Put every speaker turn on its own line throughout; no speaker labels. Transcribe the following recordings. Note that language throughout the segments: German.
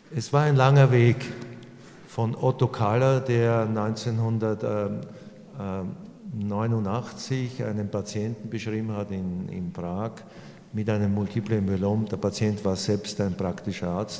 Es war ein langer Weg von Otto Kaller, der 1989 einen Patienten beschrieben hat in Prag mit einem Multiplen Myelom. Der Patient war selbst ein praktischer Arzt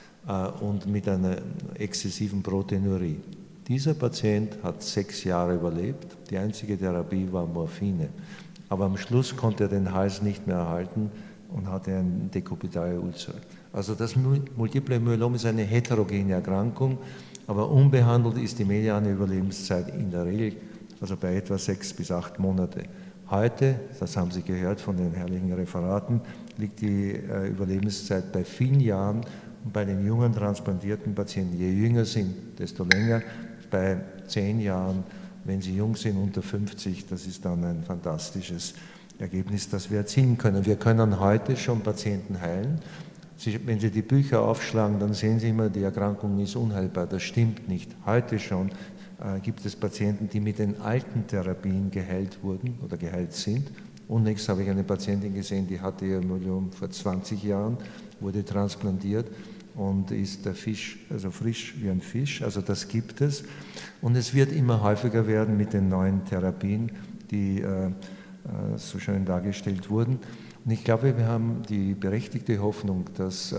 und mit einer exzessiven Proteinurie. Dieser Patient hat 6 Jahre überlebt. Die einzige Therapie war Morphine. Aber am Schluss konnte er den Hals nicht mehr erhalten und hatte ein Dekubitale Ulcer. Also das Multiple Myelom ist eine heterogene Erkrankung, aber unbehandelt ist die mediane Überlebenszeit in der Regel, also bei etwa 6 bis 8 Monate. Heute, das haben Sie gehört von den herrlichen Referaten, liegt die Überlebenszeit bei vielen Jahren und bei den jungen transplantierten Patienten, je jünger sind, desto länger, bei 10 Jahren, wenn sie jung sind, unter 50, das ist dann ein fantastisches Ergebnis, das wir erzielen können. Wir können heute schon Patienten heilen. Wenn Sie die Bücher aufschlagen, dann sehen Sie immer, die Erkrankung ist unheilbar. Das stimmt nicht. Heute schon gibt es Patienten, die mit den alten Therapien geheilt wurden oder geheilt sind. Unlängst habe ich eine Patientin gesehen, die hatte ihr Myelom vor 20 Jahren, wurde transplantiert und ist der Fisch, also frisch wie ein Fisch. Also das gibt es. Und es wird immer häufiger werden mit den neuen Therapien, die so schön dargestellt wurden. Und ich glaube, wir haben die berechtigte Hoffnung, dass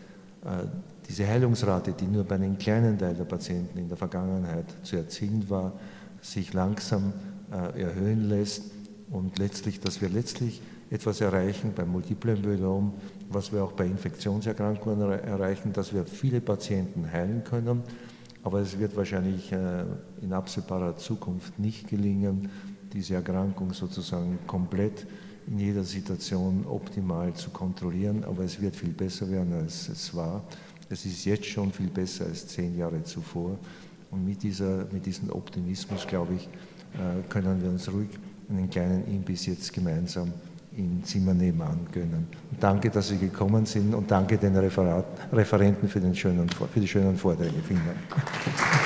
diese Heilungsrate, die nur bei einem kleinen Teil der Patienten in der Vergangenheit zu erzielen war, sich langsam erhöhen lässt und letztlich, dass wir letztlich etwas erreichen beim Multiplen Myelom, was wir auch bei Infektionserkrankungen erreichen, dass wir viele Patienten heilen können, aber es wird wahrscheinlich in absehbarer Zukunft nicht gelingen, diese Erkrankung sozusagen komplett in jeder Situation optimal zu kontrollieren, aber es wird viel besser werden, als es war. Es ist jetzt schon viel besser als 10 Jahre zuvor und mit diesem Optimismus, glaube ich, können wir uns ruhig einen kleinen Imbiss jetzt gemeinsam im Zimmer nebenan gönnen. Und danke, dass Sie gekommen sind und danke den Referenten für die schönen Vorträge. Vielen Dank.